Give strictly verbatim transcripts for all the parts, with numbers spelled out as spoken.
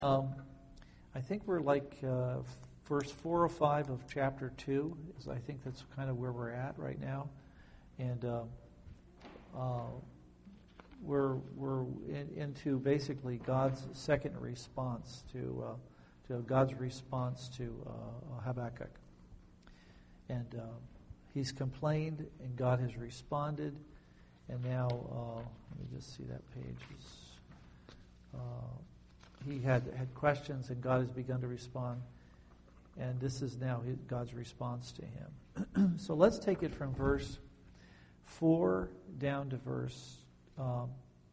Um, I think we're like uh, verse four or five of chapter two. Is I think that's kind of where we're at right now, and uh, uh, we're we're in, into basically God's second response to uh, to God's response to uh, Habakkuk, and uh, he's complained, and God has responded, and now uh, let me just see that page. Uh, He had, had questions, and God has begun to respond. And this is now his, God's response to him. So let's take it from verse four down to verse um,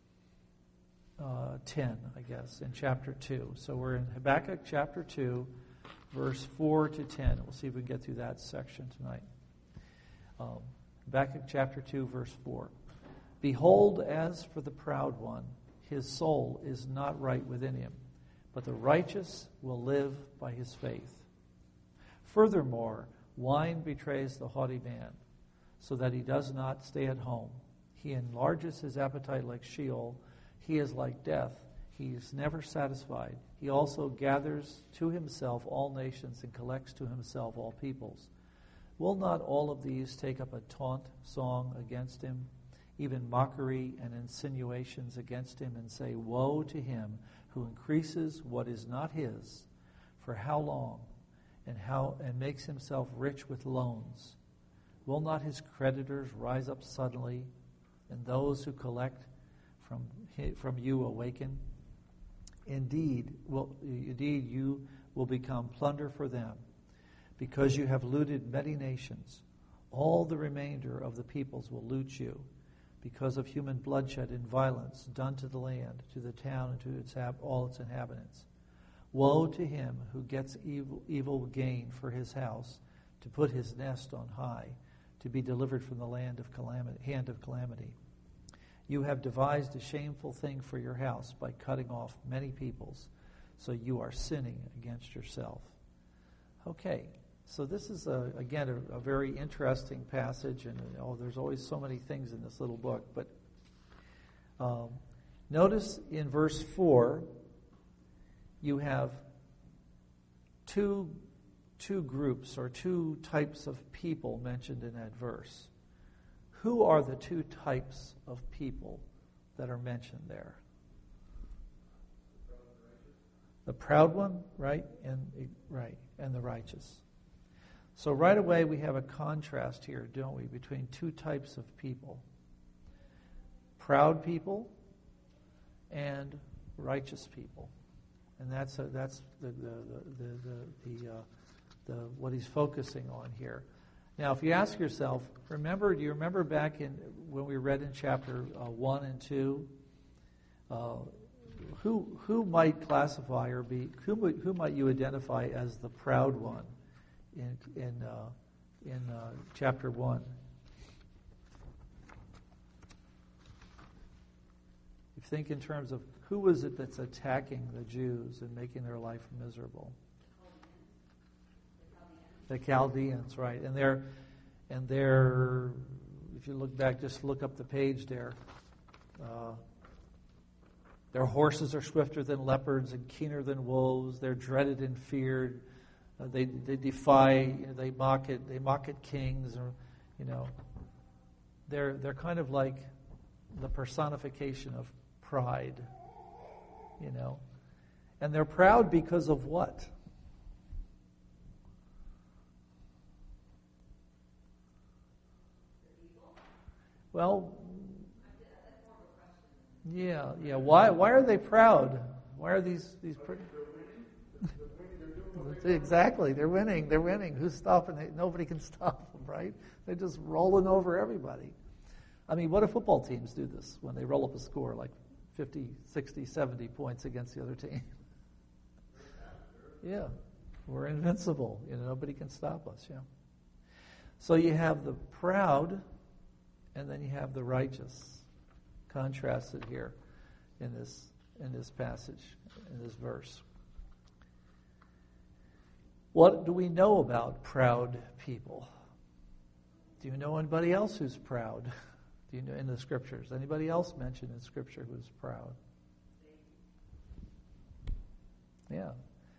uh, ten, I guess, in chapter two. So we're in Habakkuk chapter two, verse four to ten. We'll see if we can get through that section tonight. Um, Habakkuk chapter two, verse four. Behold, as for the proud one, his soul is not right within him, but the righteous will live by his faith. Furthermore, wine betrays the haughty man, so that he does not stay at home. He enlarges his appetite like Sheol. He is like death. He is never satisfied. He also gathers to himself all nations and collects to himself all peoples. Will not all of these take up a taunt song against him, even mockery and insinuations against him, and say, woe to him who increases what is not his, for how long, and how and makes himself rich with loans? Will not his creditors rise up suddenly, and those who collect from from you awaken? Indeed, will indeed you will become plunder for them, because you have looted many nations. All the remainder of the peoples will loot you, because of human bloodshed and violence done to the land, to the town, and to its all its inhabitants. Woe to him who gets evil, evil gain for his house, to put his nest on high, to be delivered from the land of calamity, hand of calamity. You have devised a shameful thing for your house by cutting off many peoples, so you are sinning against yourself. Okay. So this is, a, again, a, a very interesting passage, and oh, there's always so many things in this little book. But um, notice in verse four, you have two, two groups or two types of people mentioned in that verse. Who are the two types of people that are mentioned there? The proud one, right, and right, and the righteous. So right away we have a contrast here, don't we, between two types of people. Proud people and righteous people. And that's a, that's the the the the, the, uh, the what he's focusing on here. Now, if you ask yourself, remember, do you remember back in when we read in chapter uh, one and two, uh, who who might classify or be who who might you identify as the proud one? In in uh, in uh, chapter one, you think in terms of who is it that's attacking the Jews and making their life miserable? The Chaldeans, right? And they're and they're. If you look back, just look up the page there. Uh, their horses are swifter than leopards and keener than wolves. They're dreaded and feared. Uh, they they defy, you know, they mock it. They mock at kings, or you know, they're they're kind of like the personification of pride, you know, and they're proud because of what? Well, yeah, yeah. Why why are they proud? Why are these these? Pr- Exactly, they're winning. They're winning. Who's stopping? They, nobody can stop them, right? They're just rolling over everybody. I mean, what do football teams do this when they roll up a score like fifty, sixty, seventy points against the other team? Yeah, we're invincible. You know, nobody can stop us. Yeah. So you have the proud, and then you have the righteous, contrasted here in this in this passage, in this verse. What do we know about proud people? Do you know anybody else who's proud? Do you know in the scriptures? Anybody else mentioned in scripture who's proud?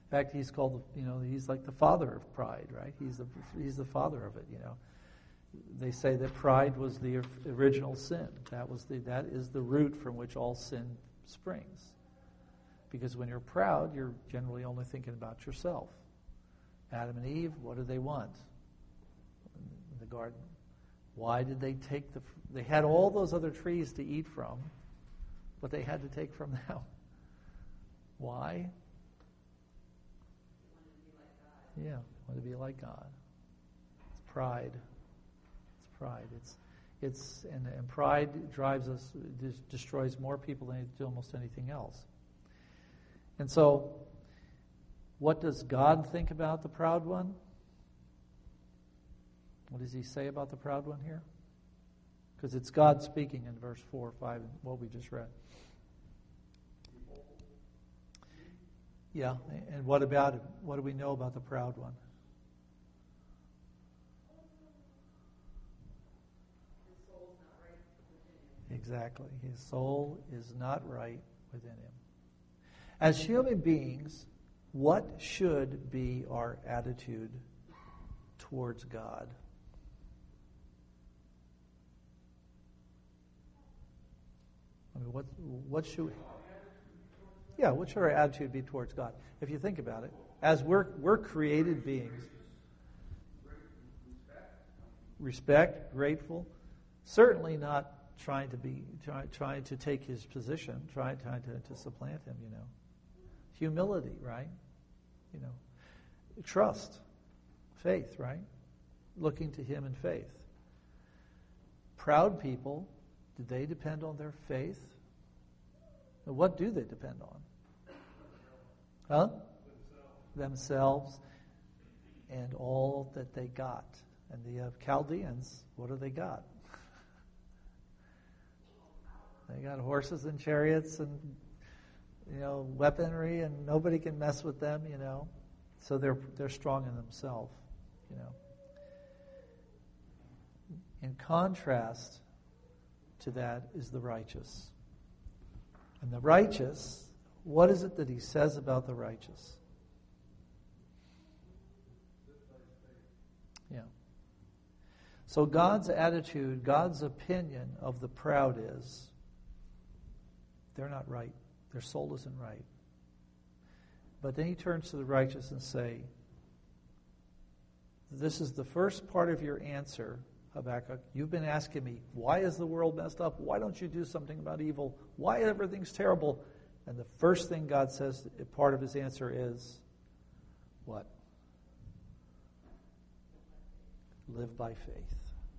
In fact, he's called, you know, he's like the father of pride, right? He's the he's the father of it, you know. They say that pride was the original sin. That was the that is the root from which all sin springs. Because when you're proud, you're generally only thinking about yourself. Adam and Eve, what did they want in the garden? Why did they take the... They had all those other trees to eat from, but they had to take from them. Why? Yeah, want to be like God. It's pride. It's pride. It's it's and, and pride drives us, it destroys more people than it does almost anything else. And so, what does God think about the proud one? What does he say about the proud one here? Because it's God speaking in verse four, five, and what we just read. Yeah, and what about it? What do we know about the proud one? His soul's not right within him. Exactly. His soul is not right within him. As human beings, what should be our attitude towards God? I mean, what what should we... Yeah, what should our attitude be towards God? If you think about it, as we're we're created beings, respect, grateful, certainly not trying to be try, trying to take his position, trying trying to, to supplant him. You know, humility, right? You know, trust, faith, right? Looking to him in faith. Proud people, do they depend on their faith? Now, what do they depend on? Huh? Themselves. Themselves and all that they got. And the uh, Chaldeans, what do they got? They got horses and chariots and, you know, weaponry, and nobody can mess with them, you know. So they're they're strong in themselves, you know. In contrast to that is the righteous. And the righteous, what is it that he says about the righteous? Yeah. So God's attitude, God's opinion of the proud is, they're not right. Their soul isn't right. But then he turns to the righteous and say, this is the first part of your answer, Habakkuk. You've been asking me, why is the world messed up? Why don't you do something about evil? Why everything's terrible? And the first thing God says, part of his answer is, what? Live by faith.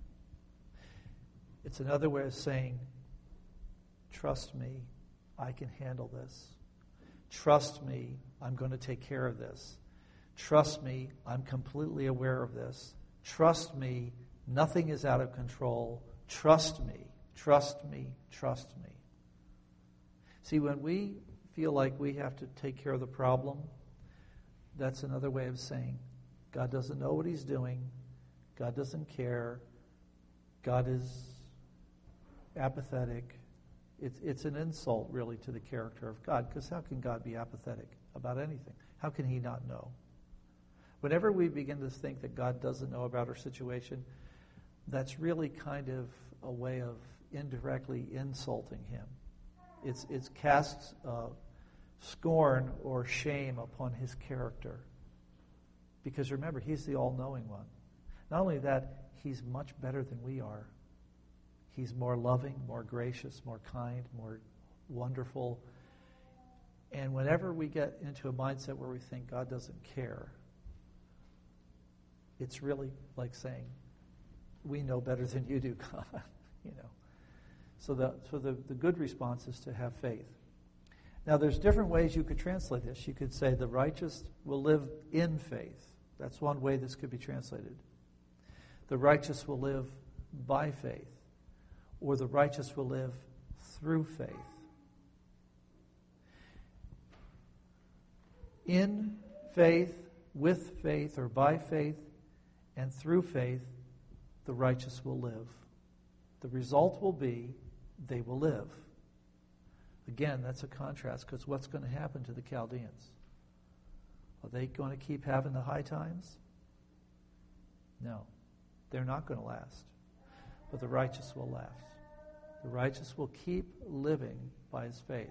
It's another way of saying, trust me, I can handle this. Trust me, I'm going to take care of this. Trust me, I'm completely aware of this. Trust me, nothing is out of control. Trust me, trust me, trust me. See, when we feel like we have to take care of the problem, that's another way of saying God doesn't know what he's doing. God doesn't care. God is apathetic. It's, it's an insult, really, to the character of God, because how can God be apathetic about anything? How can he not know? Whenever we begin to think that God doesn't know about our situation, that's really kind of a way of indirectly insulting him. It's, it's casts uh, scorn or shame upon his character. Because remember, he's the all-knowing one. Not only that, he's much better than we are. He's more loving, more gracious, more kind, more wonderful. And whenever we get into a mindset where we think God doesn't care, it's really like saying, we know better than you do, God. You know. So the so the, the good response is to have faith. Now there's different ways you could translate this. You could say the righteous will live in faith. That's one way this could be translated. The righteous will live by faith. Or the righteous will live through faith. In faith, with faith, or by faith, and through faith, the righteous will live. The result will be they will live. Again, that's a contrast, because what's going to happen to the Chaldeans? Are they going to keep having the high times? No. They're not going to last. But the righteous will last. The righteous will keep living by his faith.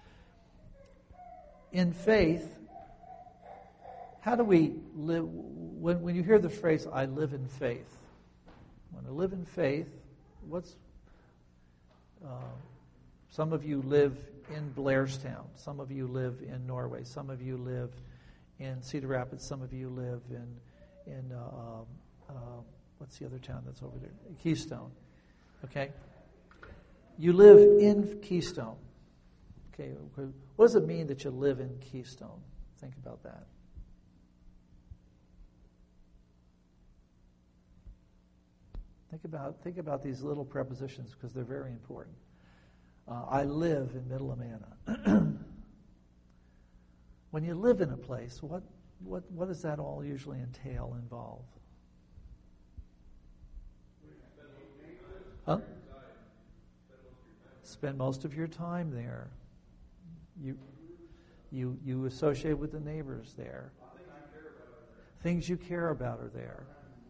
In faith, how do we live? When, when you hear the phrase, I live in faith, when I live in faith, what's... Uh, some of you live in Blairstown. Some of you live in Norway. Some of you live in Cedar Rapids. Some of you live in, in uh, uh, what's the other town that's over there? Keystone. Okay? You live in Keystone. Okay, what does it mean that you live in Keystone? Think about that. Think about think about these little prepositions because they're very important. Uh, I live in Middle Amana. When you live in a place, what what what does that all usually entail, involve? Huh? Spend most of your time there. You you you associate with the neighbors there. Things you care about are there.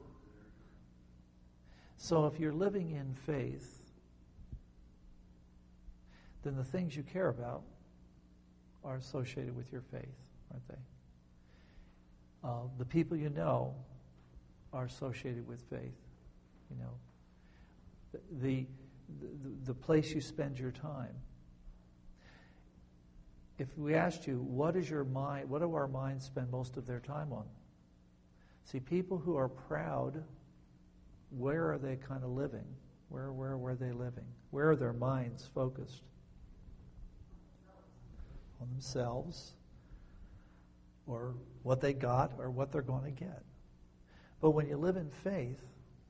So if you're living in faith, then the things you care about are associated with your faith, aren't they? Uh, the people you know are associated with faith. You know, the, the the place you spend your time. If we asked you, what is your mind? What do our minds spend most of their time on? See, people who are proud, where are they kind of living? Where where were they living? Where are their minds focused? On themselves, or what they got, or what they're going to get. But when you live in faith,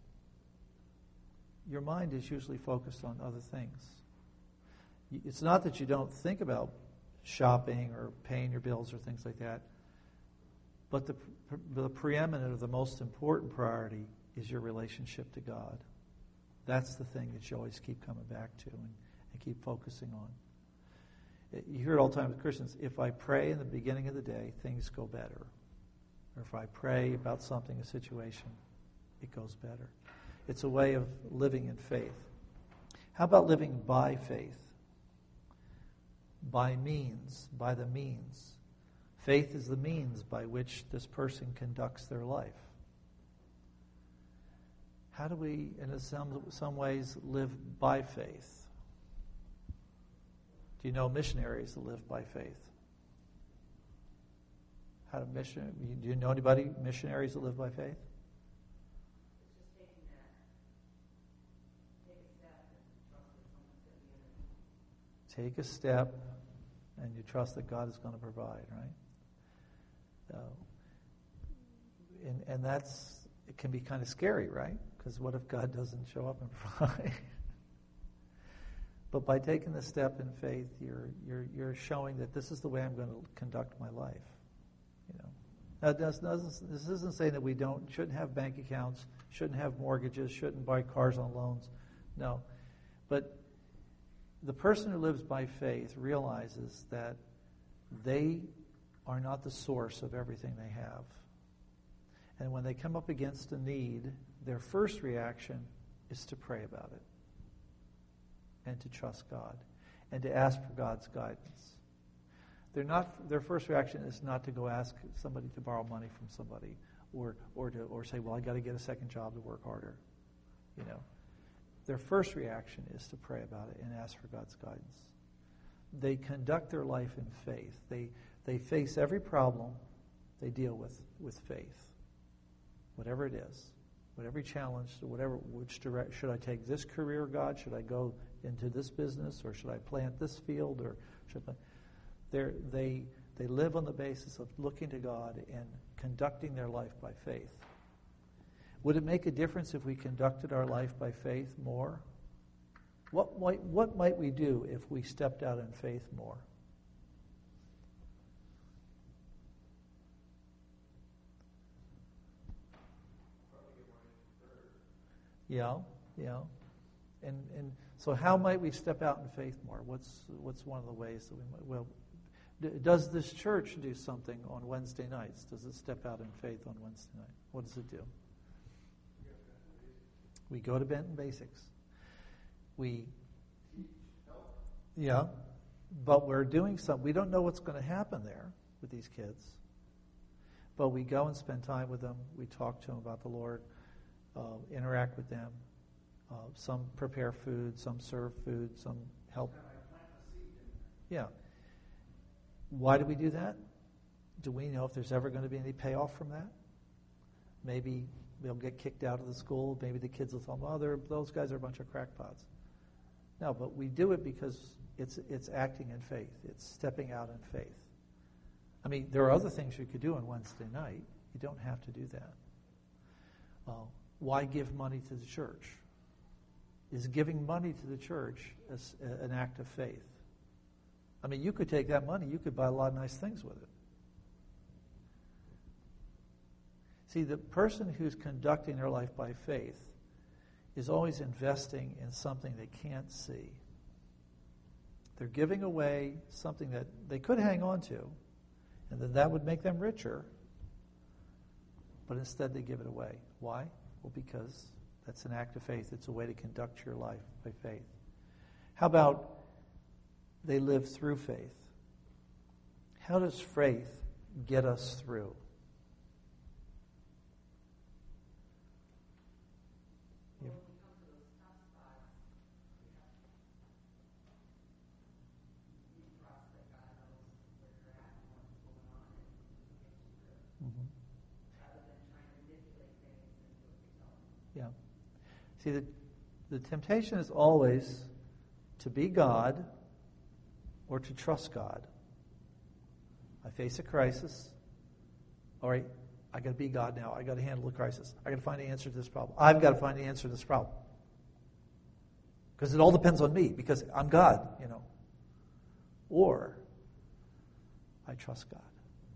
your mind is usually focused on other things. It's not that you don't think about shopping or paying your bills or things like that, but the, the preeminent or the most important priority is your relationship to God. That's the thing that you always keep coming back to and, and keep focusing on. You hear it all the time with Christians. If I pray in the beginning of the day, things go better. Or if I pray about something, a situation, it goes better. It's a way of living in faith. How about living by faith? By means, by the means. Faith is the means by which this person conducts their life. How do we, in some, some ways, live by faith? Do you know missionaries that live by faith? How do mission? Do you know anybody missionaries that live by faith? Take a step, and you trust that God is going to provide, right? Uh, and and that's it can be kind of scary, right? Because what if God doesn't show up and provide? But by taking the step in faith, you're you're you're showing that this is the way I'm going to conduct my life. You know, now this doesn't this isn't saying that we don't shouldn't have bank accounts, shouldn't have mortgages, shouldn't buy cars on loans. No, but the person who lives by faith realizes that they are not the source of everything they have, and when they come up against a need, their first reaction is to pray about it. And to trust God, and to ask for God's guidance. They're not. Their first reaction is not to go ask somebody to borrow money from somebody, or or to or say, "Well, I got to get a second job to work harder." You know, their first reaction is to pray about it and ask for God's guidance. They conduct their life in faith. They they face every problem they deal with with faith, whatever it is. Whatever challenge, whatever, which direct, should I take this career, God? Should I go into this business, or should I plant this field, or should I? They they live on the basis of looking to God and conducting their life by faith. Would it make a difference if we conducted our life by faith more? What might what might we do if we stepped out in faith more? Yeah, yeah. And and so how might we step out in faith more? What's what's one of the ways that we might? Well, D- does this church do something on Wednesday nights? Does it step out in faith on Wednesday night? What does it do? We go to Benton Basics. We, yeah, but we're doing something. We don't know what's going to happen there with these kids. But we go and spend time with them. We talk to them about the Lord, uh, interact with them. Uh, some prepare food, some serve food, some help. Yeah. Why do we do that? Do we know if there's ever going to be any payoff from that? Maybe they'll get kicked out of the school. Maybe the kids will tell them, oh, they're, those guys are a bunch of crackpots. No, but we do it because it's it's acting in faith. It's stepping out in faith. I mean, there are other things you could do on Wednesday night. You don't have to do that. Uh, why give money to the church? Is giving money to the church as an act of faith? I mean, you could take that money, you could buy a lot of nice things with it. See, the person who's conducting their life by faith is always investing in something they can't see. They're giving away something that they could hang on to, and then that would make them richer, but instead they give it away. Why? Well, because that's an act of faith. It's a way to conduct your life by faith. How about they live through faith? How does faith get us through? Yeah. Mm-hmm. Yeah. See, the, the temptation is always to be God or to trust God. I face a crisis. All right, I got to be God now. I got to handle the crisis. I got to find the answer to this problem. I've got to find the answer to this problem. Because it all depends on me, because I'm God, you know. Or I trust God.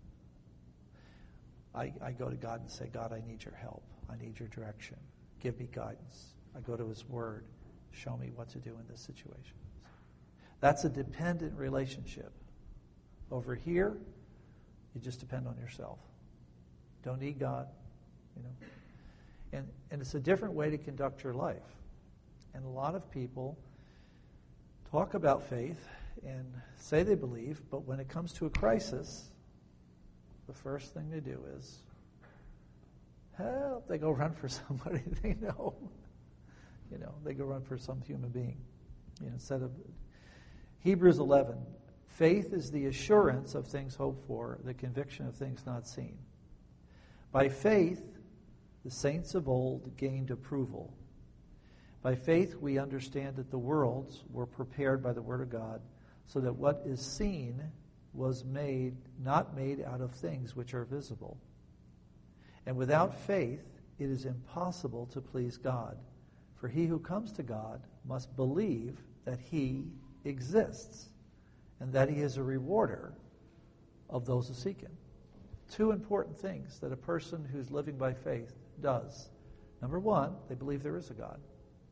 I, I go to God and say, God, I need your help. I need your direction. Give me guidance. I go to his word. Show me what to do in this situation. That's a dependent relationship. Over here, you just depend on yourself. Don't need God, you know. And and it's a different way to conduct your life. And a lot of people talk about faith and say they believe, but when it comes to a crisis, the first thing they do is, help, they go run for somebody they know. You know, they go run for some human being. You know, instead of Hebrews eleven, faith is the assurance of things hoped for, the conviction of things not seen. By faith, the saints of old gained approval. By faith, we understand that the worlds were prepared by the word of God, so that what is seen was made, not made out of things which are visible. And without faith, it is impossible to please God. For he who comes to God must believe that he exists and that he is a rewarder of those who seek him. Two important things that a person who's living by faith does. Number one, they believe there is a God.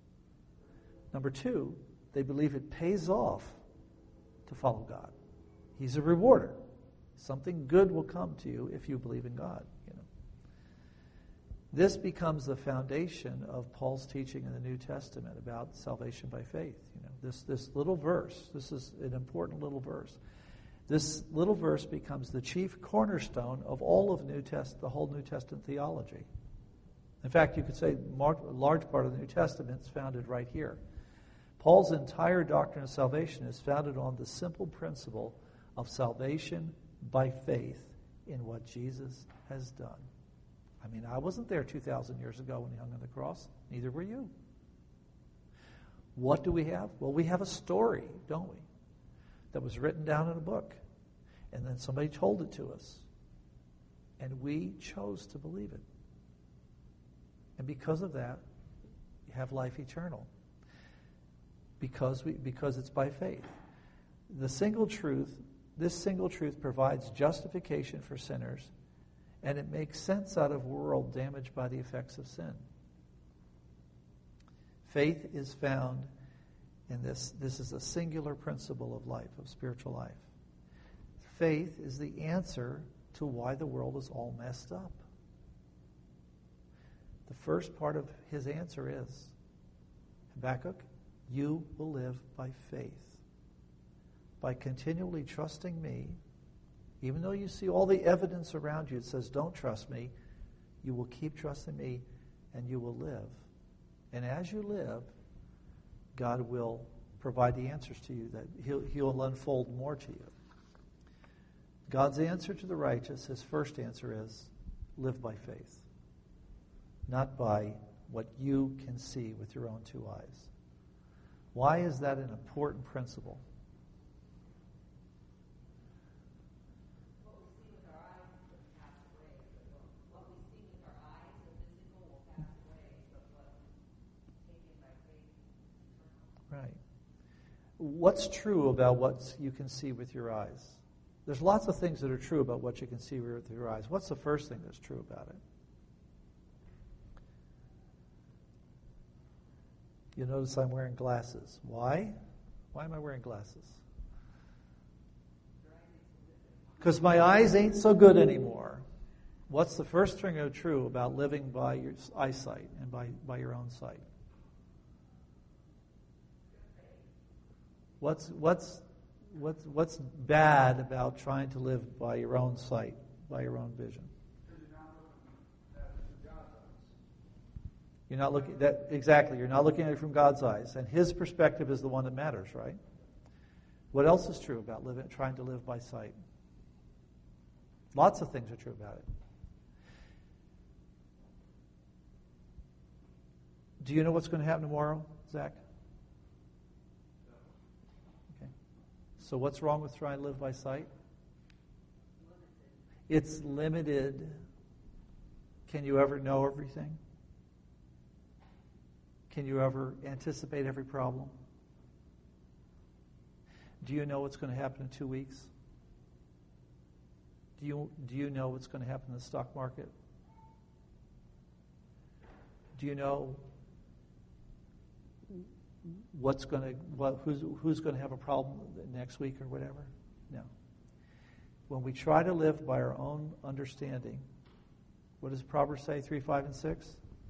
Number two, they believe it pays off to follow God. He's a rewarder. Something good will come to you if you believe in God. You know, this becomes the foundation of Paul's teaching in the New Testament about salvation by faith. You know, this this little verse. This is an important little verse. This little verse becomes the chief cornerstone of all of New Test, the whole New Testament theology. In fact, you could say a large part of the New Testament is founded right here. Paul's entire doctrine of salvation is founded on the simple principle of salvation by faith in what Jesus has done. I mean, I wasn't there two thousand years ago when he hung on the cross. Neither were you. What do we have? Well, we have a story, don't we? That was written down in a book. And then somebody told it to us. And we chose to believe it. And because of that, you have life eternal. Because we because it's by faith. The single truth, this single truth provides justification for sinners, and it makes sense out of a world damaged by the effects of sin. Faith is found in this. This is a singular principle of life, of spiritual life. faith is the answer to why the world is all messed up. The first part of his answer is, Habakkuk, you will live by faith. By continually trusting me, even though you see all the evidence around you that says don't trust me, you will keep trusting me and you will live. And as you live, God will provide the answers to you, that he'll, he'll unfold more to you. God's answer to the righteous, his first answer is, live by faith, not by what you can see with your own two eyes. Why is that an important principle? What we see with our eyes will pass away. But what we see with our eyes, the physical, will pass away. But what we take in by faith is eternal. Right. What's true about what you can see with your eyes? There's lots of things that are true about what you can see with your eyes. What's the first thing that's true about it? You notice I'm wearing glasses. Why? Why am I wearing glasses? Because my eyes ain't so good anymore. What's the first thing that's true about living by your eyesight and by, by your own sight? What's what's what's what's bad about trying to live by your own sight, by your own vision? You're not looking that exactly. You're not looking at it from God's eyes, and His perspective is the one that matters, right? What else is true about living, trying to live by sight? Lots of things are true about it. Do you know what's going to happen tomorrow, Zach? Okay. So what's wrong with trying to live by sight? It's limited. Can you ever know everything? Can you ever anticipate every problem? Do you know what's going to happen in two weeks? Do you, do you know what's going to happen in the stock market? Do you know what's going to, what, who's, who's going to have a problem next week or whatever? No. When we try to live by our own understanding, what does Proverbs say, three, five, and six?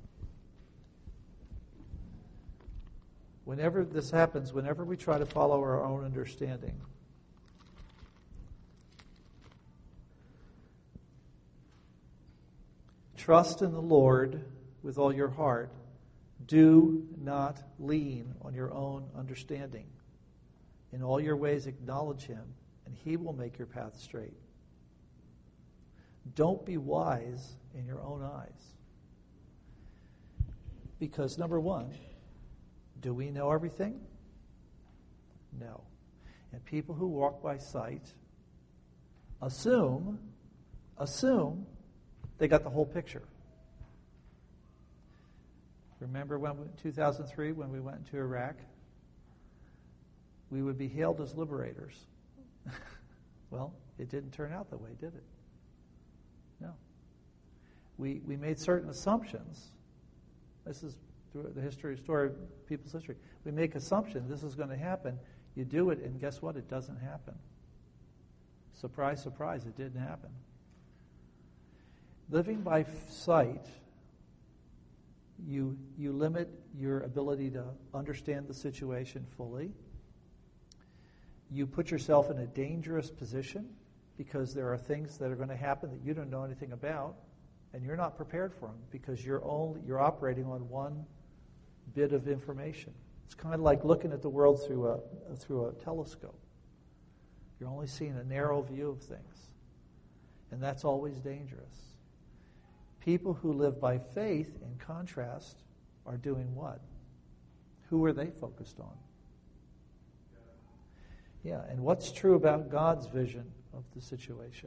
Whenever this happens, whenever we try to follow our own understanding, trust in the Lord with all your heart. Do not lean on your own understanding. In all your ways acknowledge Him, and He will make your path straight. Don't be wise in your own eyes. Because, number one, do we know everything? No. And people who walk by sight assume, assume they got the whole picture. Remember when in two thousand three when we went into Iraq? We would be hailed as liberators. Well, it didn't turn out that way, did it? No. We we made certain assumptions. This is through the history, story of people's history. We make assumptions this is going to happen. You do it, and guess what? It doesn't happen. Surprise, surprise, it didn't happen. Living by sight, you you limit your ability to understand the situation fully. You put yourself in a dangerous position because there are things that are going to happen that you don't know anything about, and you're not prepared for them because you're only you're operating on one bit of information. It's kind of like looking at the world through a through a telescope. You're only seeing a narrow view of things, and that's always dangerous. People who live by faith, in contrast, are doing what? Who are they focused on? Yeah, and what's true about God's vision of the situation?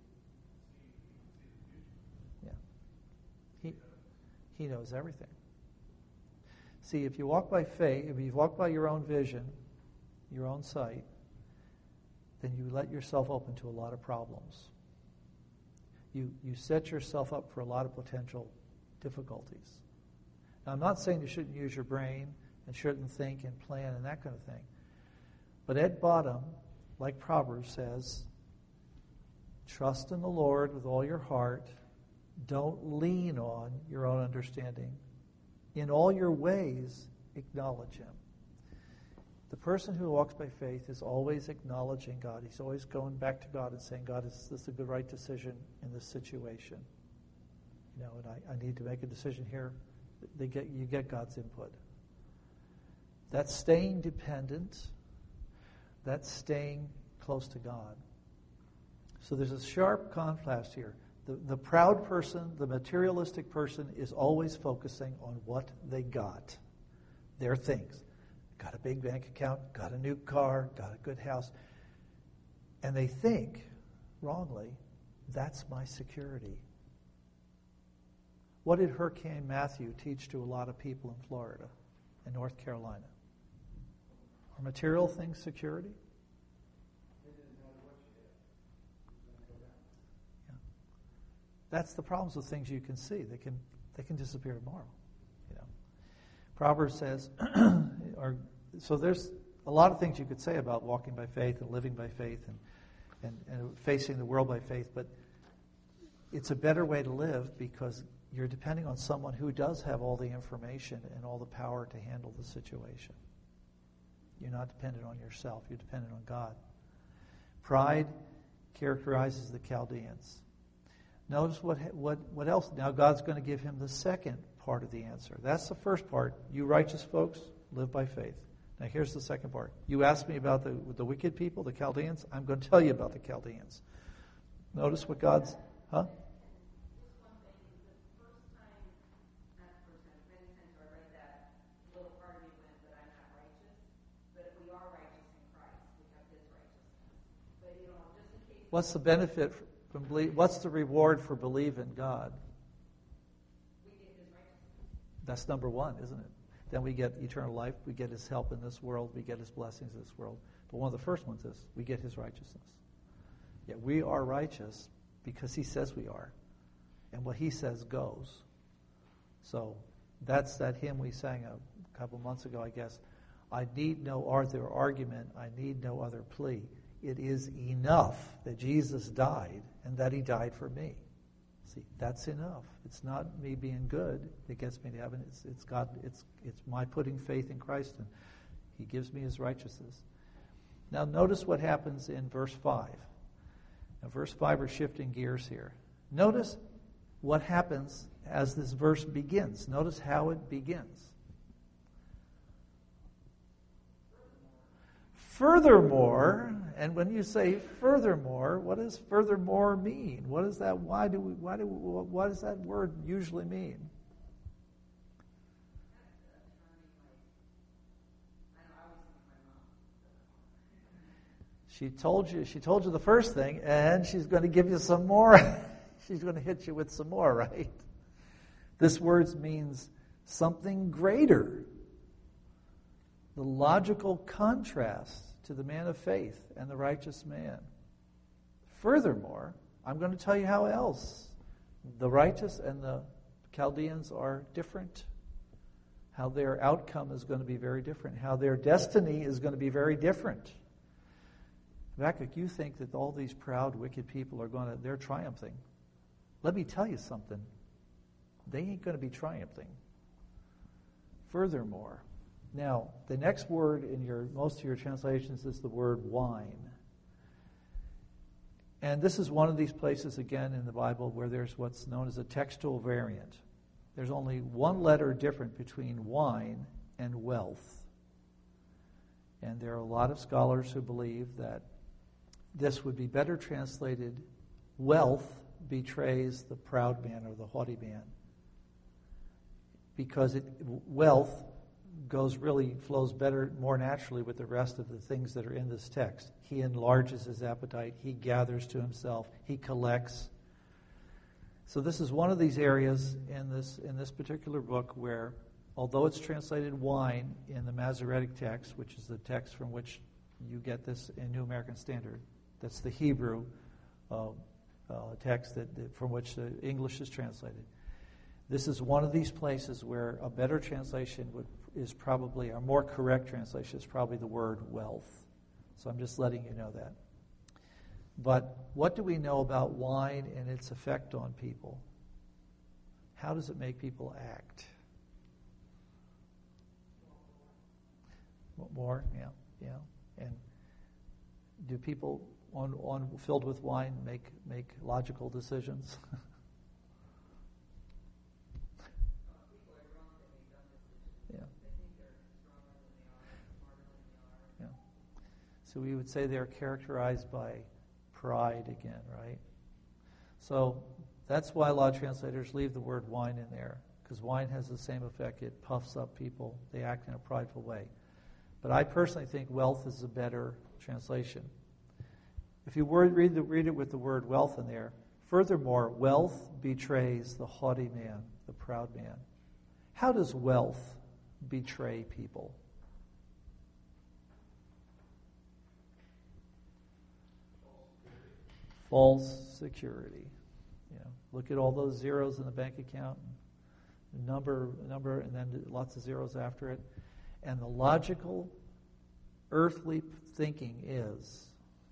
Yeah. He, he knows everything. See, if you walk by faith, if you walk by your own vision, your own sight, then you let yourself open to a lot of problems. You you set yourself up for a lot of potential difficulties. Now, I'm not saying you shouldn't use your brain and shouldn't think and plan and that kind of thing. But at bottom, like Proverbs says, Trust in the Lord with all your heart. Don't lean on your own understanding. In all your ways, acknowledge Him. The person who walks by faith is always acknowledging God. He's always going back to God and saying, God, is this a good, right decision in this situation? You know, and I, I need to make a decision here. They get, you get God's input. That's staying dependent. That's staying close to God. So there's a sharp contrast here. The, the proud person, the materialistic person, is always focusing on what they got, their things. Got a big bank account, got a new car, got a good house. And they think, wrongly, that's my security. What did Hurricane Matthew teach to a lot of people in Florida and North Carolina? Are material things security? Yeah. That's the problems with things you can see. They can they can disappear tomorrow. You know, Proverbs says, or so there's a lot of things you could say about walking by faith and living by faith and, and, and facing the world by faith, but it's a better way to live because you're depending on someone who does have all the information and all the power to handle the situation. You're not dependent on yourself. You're dependent on God. Pride characterizes the Chaldeans. Notice what what what else. Now God's going to give him the second part of the answer. That's the first part. You righteous folks, live by faith. Now here's the second part. You asked me about the, the wicked people, the Chaldeans. I'm going to tell you about the Chaldeans. Notice what God's... Huh? What's the benefit from believe? What's the reward for believing God? We get His righteousness. That's number one, isn't it? Then we get eternal life. We get His help in this world. We get His blessings in this world. But one of the first ones is we get His righteousness. Yeah, we are righteous because He says we are, and what He says goes. So that's that hymn we sang a couple months ago, I guess. I need no other argument. I need no other plea. It is enough that Jesus died and that He died for me. See, that's enough. It's not me being good that gets me to heaven. It's it's God. It's it's my putting faith in Christ, and He gives me His righteousness. Now, notice what happens in verse five. Now, verse five, we're shifting gears here. Notice what happens as this verse begins. Notice how it begins. Furthermore, and when you say furthermore, what does furthermore mean? What is that? Why do we? Why do? What does that word usually mean? She told you. She told you the first thing, and she's going to give you some more. She's going to hit you with some more, right? This word means something greater. The logical contrast to the man of faith and the righteous man. Furthermore, I'm going to tell you how else the righteous and the Chaldeans are different. How their outcome is going to be very different. How their destiny is going to be very different. Habakkuk, you think that all these proud, wicked people are going to, they're triumphing. Let me tell you something. They ain't going to be triumphing. Furthermore, now, the next word in your most of your translations is the word wine. And this is one of these places, again, in the Bible where there's what's known as a textual variant. There's only one letter different between wine and wealth. And there are a lot of scholars who believe that this would be better translated, wealth betrays the proud man or the haughty man. Because it, wealth goes really, flows better, more naturally with the rest of the things that are in this text. He enlarges his appetite. He gathers to himself. He collects. So this is one of these areas in this in this particular book where, although it's translated wine in the Masoretic text, which is the text from which you get this in New American Standard, that's the Hebrew uh, uh, text that, that from which the English is translated. This is one of these places where a better translation would is probably, a more correct translation is probably the word wealth. So I'm just letting you know that. But what do we know about wine and its effect on people? How does it make people act? More, yeah, yeah. And do people on, on filled with wine make make logical decisions? Yeah. Yeah. So we would say they're characterized by pride again, right? So that's why a lot of translators leave the word wine in there, because wine has the same effect. It puffs up people. They act in a prideful way. But I personally think wealth is a better translation. If you word, read, the, read it with the word wealth in there, furthermore, wealth betrays the haughty man, the proud man. How does wealth betray people? False security. You know, look at all those zeros in the bank account, and number, number, and then lots of zeros after it. And the logical, earthly thinking is,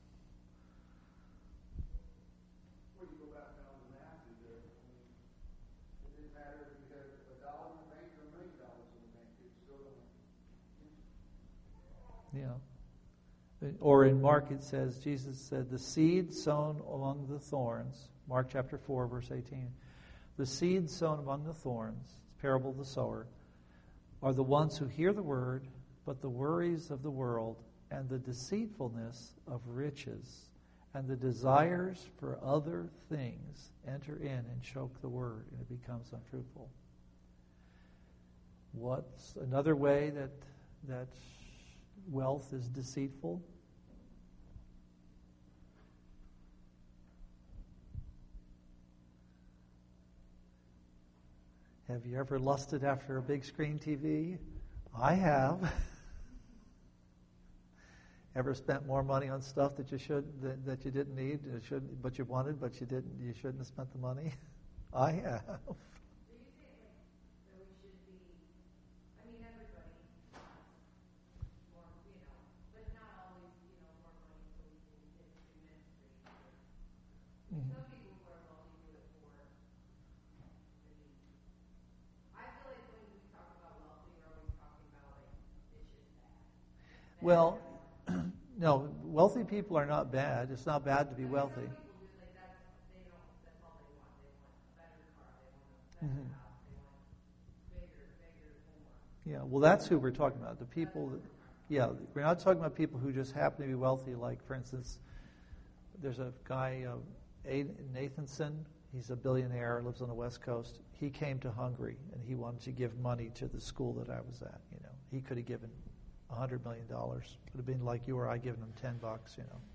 well, you go back down the math, there. I mean, it didn't matter if you had a dollar in the bank or a million dollars in the bank, it's still going to. you know, or in Mark it says, Jesus said, the seed sown among the thorns, Mark chapter four, verse eighteen, the seed sown among the thorns, parable of the sower, are the ones who hear the word, but the worries of the world and the deceitfulness of riches and the desires for other things enter in and choke the word, and it becomes unfruitful. What's another way that that wealth is deceitful? Have you ever lusted after a big screen T V? I have. Ever spent more money on stuff that you should that, that you didn't need, uh, should but you wanted, but you didn't? You shouldn't have spent the money. I have. Do you think like, that we should be? I mean, everybody wants more, you know, but not always, you know, more money so we can get to ministry. Mm-hmm. Some people who are wealthy do it for. I mean, I feel like when we talk about wealthy, we're always talking about like it's just bad. Bad. Well, no, wealthy people are not bad. It's not bad to be wealthy. Some people just like that's they don't that's all they want. They want a better car. They want a better Mm-hmm. house. They want bigger, bigger, more. Yeah, well, that's who we're talking about. The people that, yeah, we're not talking about people who just happen to be wealthy. Like, for instance, there's a guy, uh, Nathanson. He's a billionaire, lives on the West Coast. He came to Hungary, and he wanted to give money to the school that I was at. You know, he could have given a hundred million dollars. Would have been like you or I giving him ten bucks. You know.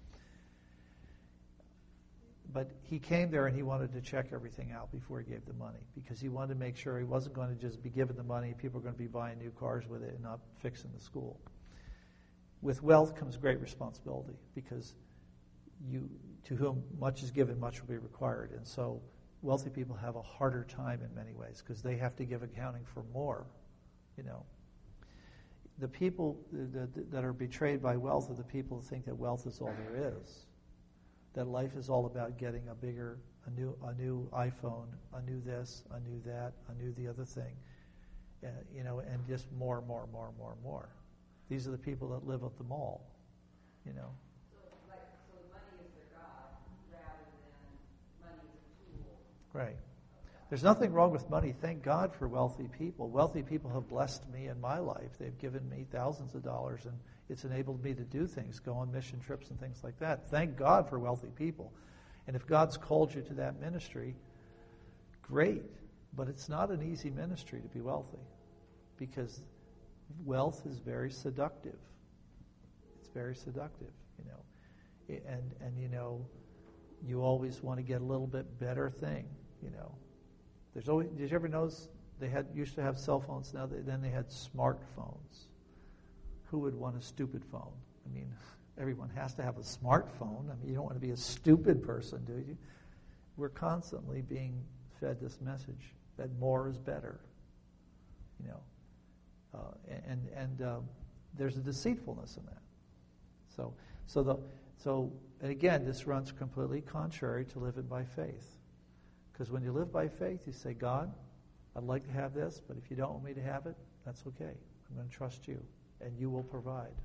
But he came there and he wanted to check everything out before he gave the money, because he wanted to make sure he wasn't going to just be given the money, people were going to be buying new cars with it and not fixing the school. With wealth comes great responsibility, because you, to whom much is given, much will be required. And so wealthy people have a harder time in many ways, because they have to give accounting for more, you know. The people that, that are betrayed by wealth are the people who think that wealth is all there is. That life is all about getting a bigger, a new, a new iPhone, a new this, a new that, a new the other thing, uh, you know, and just more, more, more, more, more. These are the people that live at the mall, you know. So, like, so money is their God rather than money is a tool. Right. There's nothing wrong with money. Thank God for wealthy people. Wealthy people have blessed me in my life. They've given me thousands of dollars, and it's enabled me to do things, go on mission trips and things like that. Thank God for wealthy people. And if God's called you to that ministry, great. But it's not an easy ministry to be wealthy, because wealth is very seductive. It's very seductive, you know. And, and you know, you always want to get a little bit better thing, you know. There's always, did you ever notice they had used to have cell phones, now they, then they had smartphones? Who would want a stupid phone? I mean, everyone has to have a smartphone. I mean, you don't want to be a stupid person, do you? We're constantly being fed this message that more is better, you know. Uh, and and um, there's a deceitfulness in that. So so the So, and again, this runs completely contrary to living by faith. Because when you live by faith, you say, God, I'd like to have this, but if you don't want me to have it, that's okay. I'm going to trust you, and you will provide.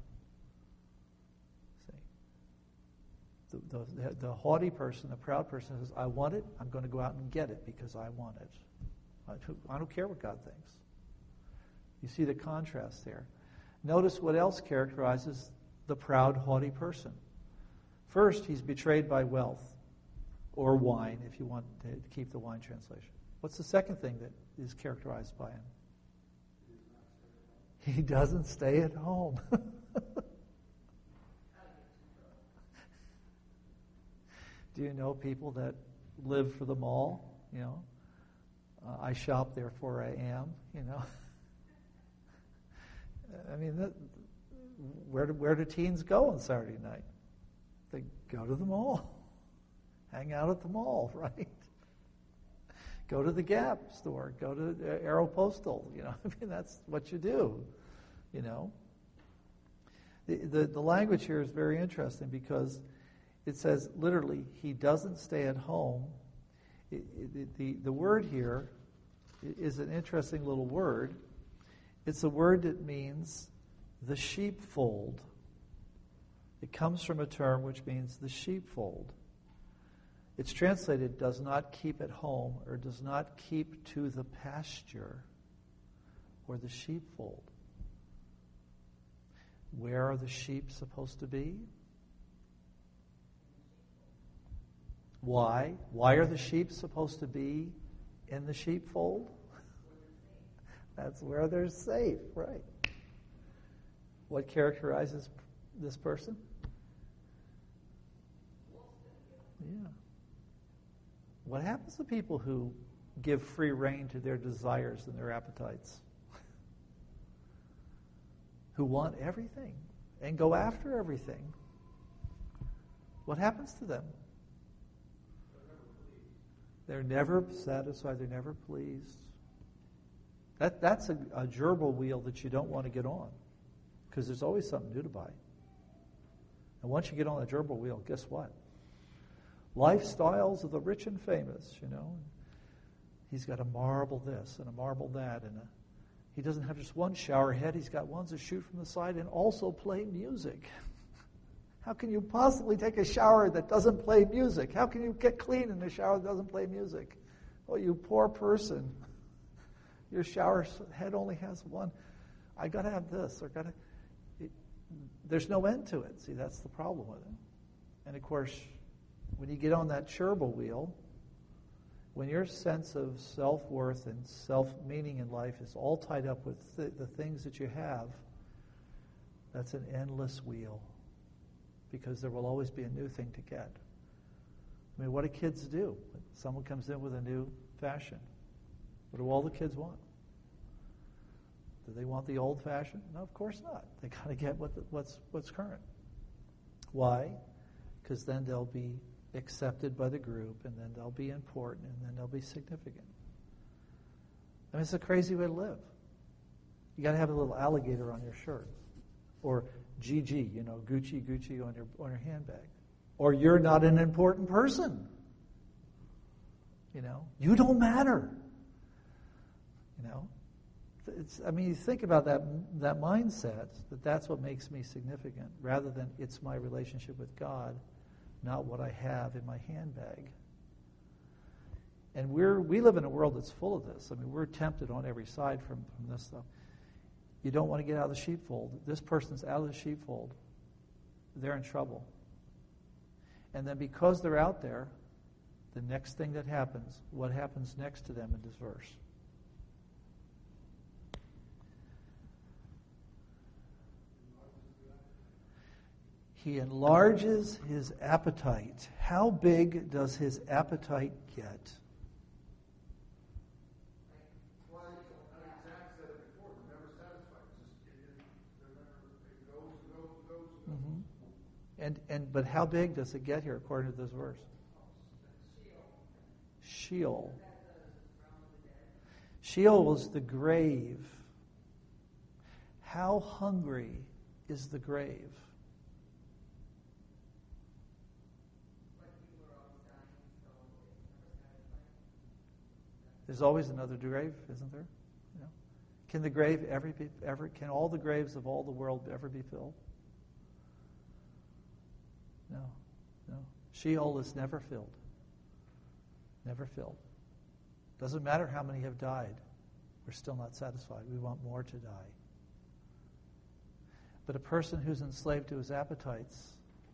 See? The, the, the haughty person, the proud person says, I want it, I'm going to go out and get it because I want it. I, I don't care what God thinks. You see the contrast there. Notice what else characterizes the proud, haughty person. First, he's betrayed by wealth, or wine, if you want to keep the wine translation. What's the second thing that is characterized by him? He doesn't stay at home. Do you know people that live for the mall? You know, uh, I shop, therefore I am. You know, I mean, that, where do where do teens go on Saturday night? They go to the mall, hang out at the mall, right? Go to the Gap store, go to Aeropostale. You know, I mean, that's what you do. You know, the the, the language here is very interesting because it says literally, he doesn't stay at home. It, it, the, the word here is an interesting little word. It's a word that means the sheepfold. It comes from a term which means the sheepfold. It's translated, does not keep at home, or does not keep to the pasture, or the sheepfold. Where are the sheep supposed to be? Why? Why are the sheep supposed to be in the sheepfold? That's where they're safe, right? What characterizes this person? Yeah. What happens to people who give free rein to their desires and their appetites? Who want everything and go after everything? What happens to them? They're never satisfied. They're never pleased. That that's a, a gerbil wheel that you don't want to get on, because there's always something new to buy. And once you get on the gerbil wheel, guess what? Lifestyles of the rich and famous, you know. He's got a marble this and a marble that, and a, he doesn't have just one shower head. He's got ones that shoot from the side and also play music. How can you possibly take a shower that doesn't play music? How can you get clean in a shower that doesn't play music? Oh, you poor person. Your shower head only has one. I got to have this. Or gotta. It, there's no end to it. See, that's the problem with it. And of course, when you get on that gerbil wheel, when your sense of self-worth and self-meaning in life is all tied up with th- the things that you have, that's an endless wheel. Because there will always be a new thing to get. I mean, what do kids do? Someone comes in with a new fashion. What do all the kids want? Do they want the old fashion? No, of course not. They got to get what the, what's what's current. Why? Because then they'll be accepted by the group, and then they'll be important, and then they'll be significant. I mean, it's a crazy way to live. You got to have a little alligator on your shirt, or G G, you know, Gucci, Gucci on your on your handbag. Or you're not an important person. You know, you don't matter. You know, it's, I mean, you think about that that mindset, that that's what makes me significant, rather than it's my relationship with God, not what I have in my handbag. And we're we live in a world that's full of this. I mean, we're tempted on every side from, from this stuff. You don't want to get out of the sheepfold. This person's out of the sheepfold. They're in trouble. And then because they're out there, the next thing that happens, what happens next to them in this verse? He enlarges his appetite. How big does his appetite get? And and but how big does it get here according to this verse? Sheol. Sheol was the grave. How hungry is the grave? There's always another grave, isn't there? You know? Can the grave ever be ever? Can all the graves of all the world ever be filled? No, no. Sheol is never filled. Never filled. Doesn't matter how many have died. We're still not satisfied. We want more to die. But a person who's enslaved to his appetites,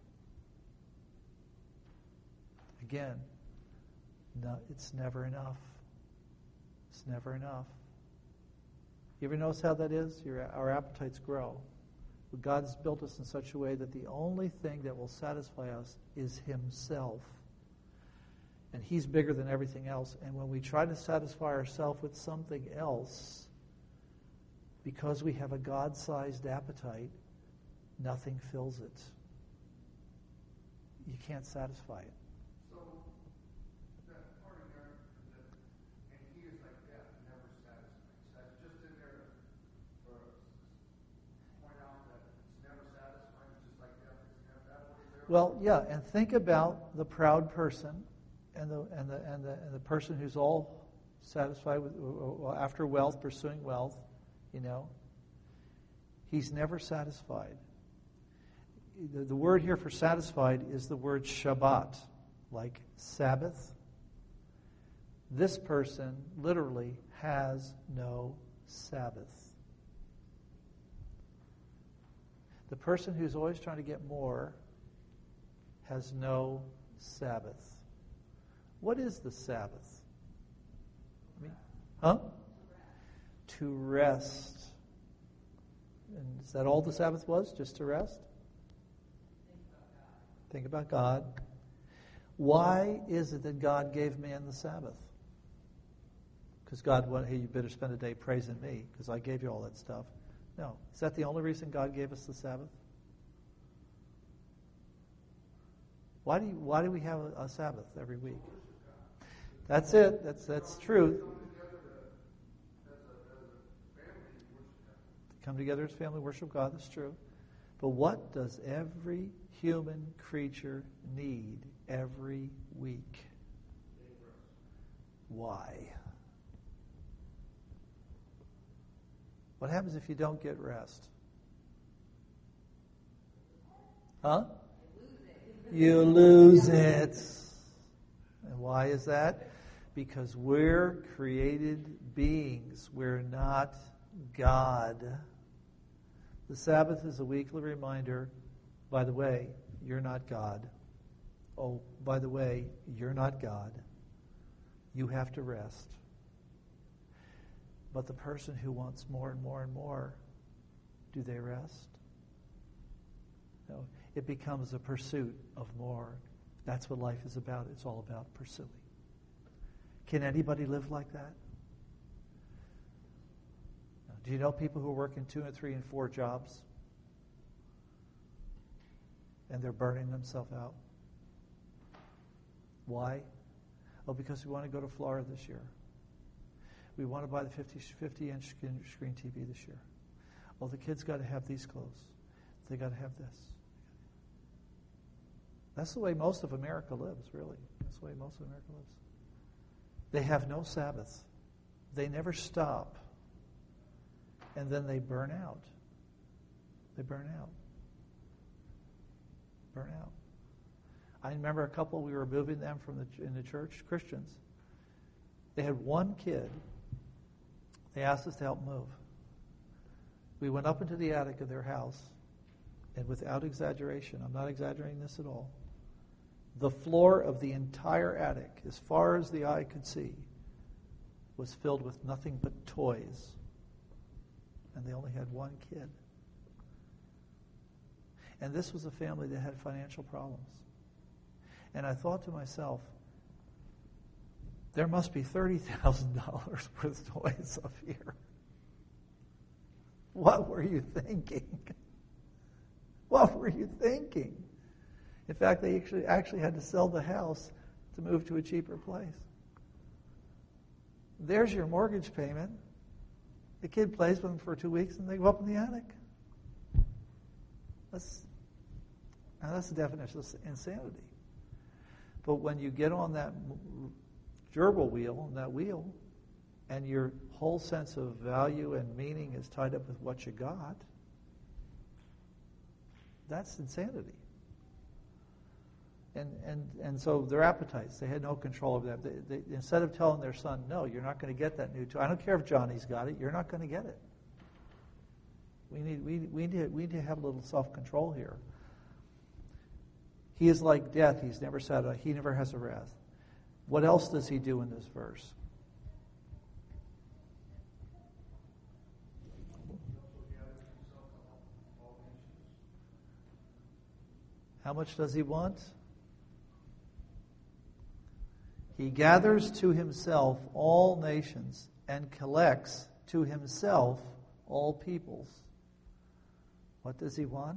again, no, it's never enough. It's never enough. You ever notice how that is? Your, our appetites grow. But God's built us in such a way that the only thing that will satisfy us is Himself. And He's bigger than everything else. And when we try to satisfy ourselves with something else, because we have a God-sized appetite, nothing fills it. You can't satisfy it. So, that part in there, that, and He is like death, never satisfies. That's just in there for us to point out that it's never satisfying, just like death is never that what is there? Well, yeah, and think about the proud person and the and the and the and the person who's all satisfied with well, after wealth, pursuing wealth, you know. He's never satisfied. The, the word here for satisfied is the word Shabbat, like Sabbath. This person literally has no Sabbath. The person who's always trying to get more has no Sabbath. What is the Sabbath? I mean, huh? To rest. And is that all the Sabbath was? Just to rest? Think about God. Why is it that God gave man the Sabbath? Because God wanted, hey, you better spend a day praising me because I gave you all that stuff. No. Is that the only reason God gave us the Sabbath? Why do you, why do we have a, a Sabbath every week? That's it. That's that's true. Come together as family, worship God. That's true. But what does every human creature need every week? Why? What happens if you don't get rest? Huh? You lose it. And why is that? Because we're created beings. We're not God. The Sabbath is a weekly reminder, by the way, you're not God. Oh, by the way, you're not God. You have to rest. But the person who wants more and more and more, do they rest? No. It becomes a pursuit of more. That's what life is about. It's all about pursuing. Can anybody live like that? Do you know people who are working two and three and four jobs? And they're burning themselves out. Why? Oh, because we want to go to Florida this year. We want to buy the fifty-inch screen T V this year. Oh, the kids got to have these clothes. They got to have this. That's the way most of America lives, really. That's the way most of America lives. They have no Sabbath. They never stop. And then they burn out. They burn out. Burn out. I remember a couple, we were moving them from the in the church, Christians. They had one kid. They asked us to help move. We went up into the attic of their house, and without exaggeration, I'm not exaggerating this at all, the floor of the entire attic, as far as the eye could see, was filled with nothing but toys. And they only had one kid. And this was a family that had financial problems. And I thought to myself, there must be thirty thousand dollars worth of toys up here. What were you thinking? What were you thinking? In fact, they actually actually had to sell the house to move to a cheaper place. There's your mortgage payment. The kid plays with them for two weeks and they go up in the attic. That's, now that's the definition of insanity. But when you get on that gerbil wheel, on that wheel, and your whole sense of value and meaning is tied up with what you got, that's insanity. And and and so their appetites, they had no control over that. They, they, instead of telling their son, no, you're not going to get that new toy. I don't care if Johnny's got it. You're not going to get it. We need we we need we need to have a little self-control here. He is like death. He's never satisfied. He never has a wrath. What else does he do in this verse? How much does he want? He gathers to himself all nations and collects to himself all peoples. What does he want?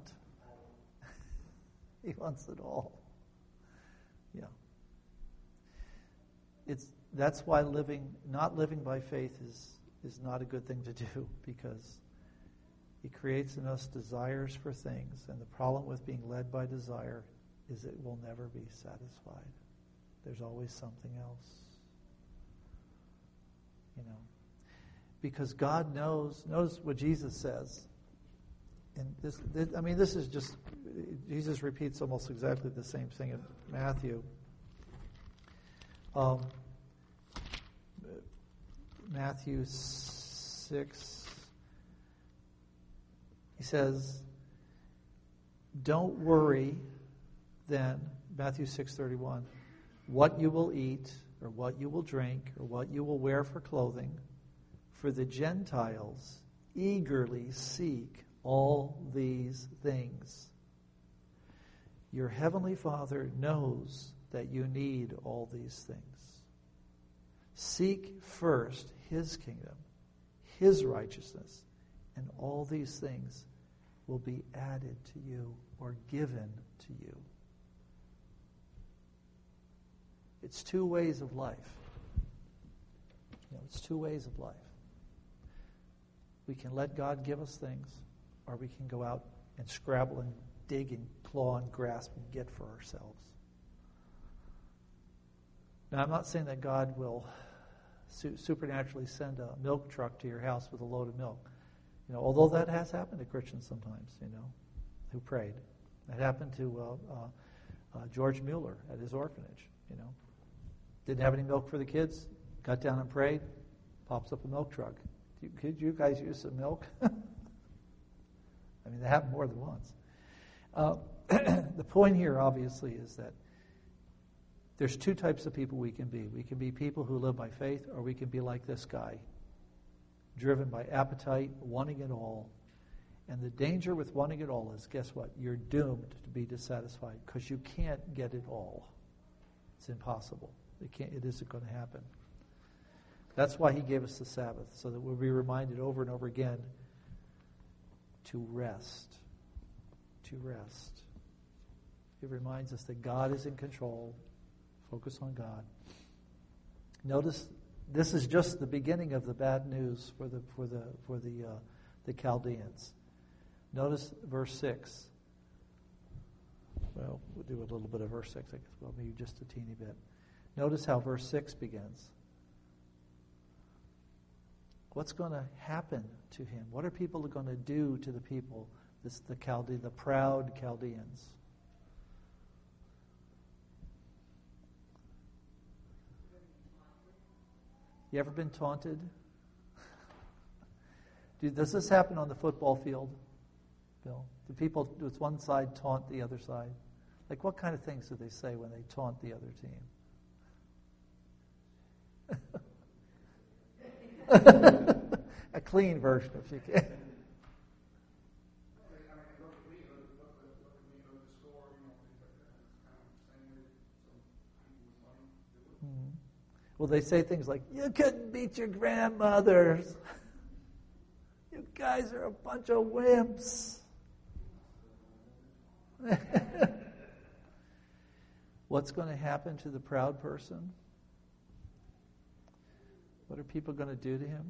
He wants it all. Yeah. It's that's why living not living by faith is is not a good thing to do, because it creates in us desires for things, and the problem with being led by desire is it will never be satisfied. There's always something else. You know. Because God knows, knows what Jesus says. And this, this, I mean, this is just, Jesus repeats almost exactly the same thing in Matthew. Um, Matthew six, he says, don't worry then, Matthew six thirty-one, what you will eat or what you will drink or what you will wear for clothing, for the Gentiles eagerly seek all these things. Your heavenly Father knows that you need all these things. Seek first His kingdom, His righteousness, and all these things will be added to you or given to you. It's two ways of life. You know, it's two ways of life. We can let God give us things, or we can go out and scrabble and dig and claw and grasp and get for ourselves. Now, I'm not saying that God will su- supernaturally send a milk truck to your house with a load of milk. You know, although that has happened to Christians sometimes, you know, who prayed. That happened to uh, uh, uh, George Mueller at his orphanage, you know. Didn't have any milk for the kids, got down and prayed, pops up a milk truck. Could you guys use some milk? I mean, that happened more than once. Uh, the point here, obviously, is that there's two types of people we can be. We can be people who live by faith, or we can be like this guy, driven by appetite, wanting it all. And the danger with wanting it all is, guess what? You're doomed to be dissatisfied, because you can't get it all. It's impossible. It can't. It isn't going to happen. That's why He gave us the Sabbath, so that we'll be reminded over and over again to rest. To rest. It reminds us that God is in control. Focus on God. Notice this is just the beginning of the bad news for the for the for the uh, the Chaldeans. Notice verse six. Well, we'll do a little bit of verse six, I guess. Well, maybe just a teeny bit. Notice how verse six begins. What's going to happen to him? What are people going to do to the people, this, the Chaldean, the proud Chaldeans? You ever been taunted? Do, does this happen on the football field, Bill? Do people, does one side taunt the other side? Like, what kind of things do they say when they taunt the other team? A clean version, if you can. Hmm. Well, they say things like, you couldn't beat your grandmothers. You guys are a bunch of wimps. What's going to happen to the proud person? What are people going to do to him?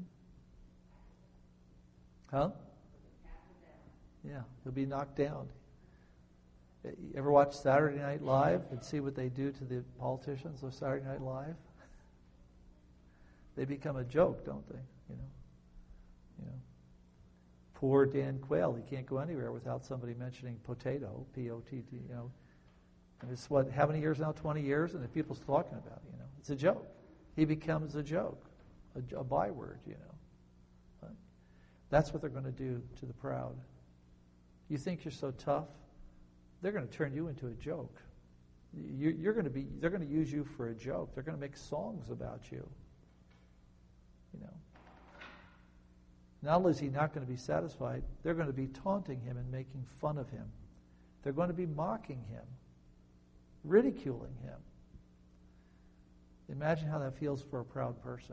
Huh? Yeah, he'll be knocked down. You ever watch Saturday Night Live and see what they do to the politicians of Saturday Night Live? They become a joke, don't they? You know, you know. Poor Dan Quayle, he can't go anywhere without somebody mentioning potato, P O T T, you know. And it's what, how many years now? twenty years, and the people's talking about it, you know. It's a joke. He becomes a joke, a, a byword, you know. But that's what they're going to do to the proud. You think you're so tough? They're going to turn you into a joke. You, you're going to be. They're going to use you for a joke. They're going to make songs about you. You know. Not only is he not going to be satisfied, they're going to be taunting him and making fun of him. They're going to be mocking him, ridiculing him. Imagine how that feels for a proud person.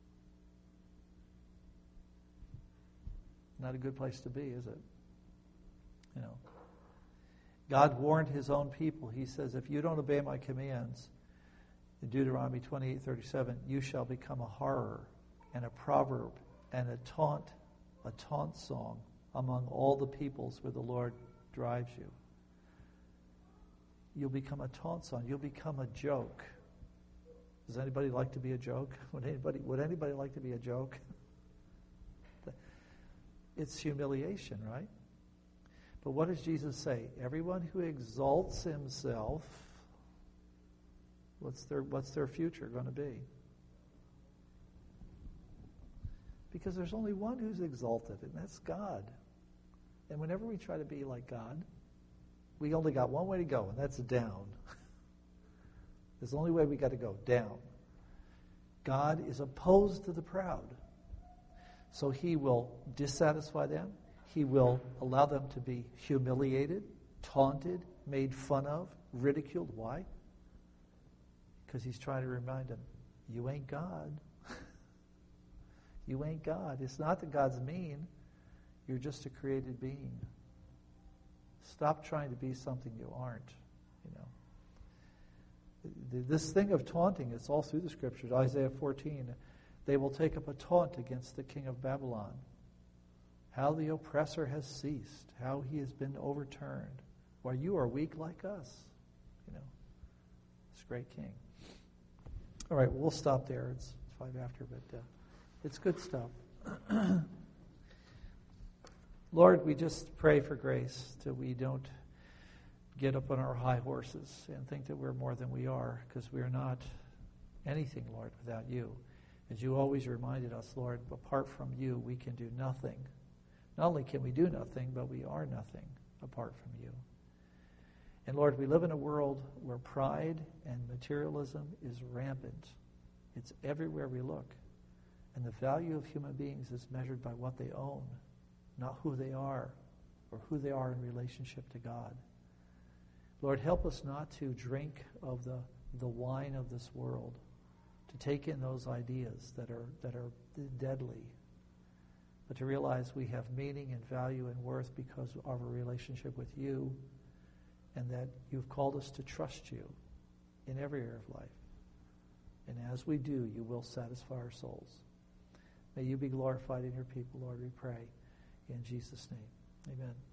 Not a good place to be, is it? You know. God warned his own people. He says, if you don't obey my commands, in Deuteronomy twenty-eight thirty-seven, you shall become a horror and a proverb and a taunt, a taunt song among all the peoples where the Lord drives you. You'll become a taunt song. You'll become a joke. Does anybody like to be a joke? Would anybody, would anybody like to be a joke? It's humiliation, right? But what does Jesus say? Everyone who exalts himself, what's their, what's their future going to be? Because there's only one who's exalted, and that's God. And whenever we try to be like God, we only got one way to go, and that's down. There's the only way we got to go, down. God is opposed to the proud. So he will dissatisfy them. He will allow them to be humiliated, taunted, made fun of, ridiculed. Why? Because he's trying to remind them, you ain't God. You ain't God. It's not that God's mean. You're just a created being. Stop trying to be something you aren't. You know. This thing of taunting, it's all through the scriptures. Isaiah fourteen, they will take up a taunt against the king of Babylon. How the oppressor has ceased, how he has been overturned. Why, you are weak like us. You know, this great king. All right, well, we'll stop there. It's five after, but uh, it's good stuff. Lord, we just pray for grace that we don't get up on our high horses and think that we're more than we are, because we are not anything, Lord, without you. As you always reminded us, Lord, apart from you, we can do nothing. Not only can we do nothing, but we are nothing apart from you. And Lord, we live in a world where pride and materialism is rampant. It's everywhere we look. And the value of human beings is measured by what they own, not who they are or who they are in relationship to God. Lord, help us not to drink of the, the wine of this world, to take in those ideas that are that are deadly, but to realize we have meaning and value and worth because of our relationship with you, and that you've called us to trust you in every area of life. And as we do, you will satisfy our souls. May you be glorified in your people, Lord, we pray. In Jesus' name, amen.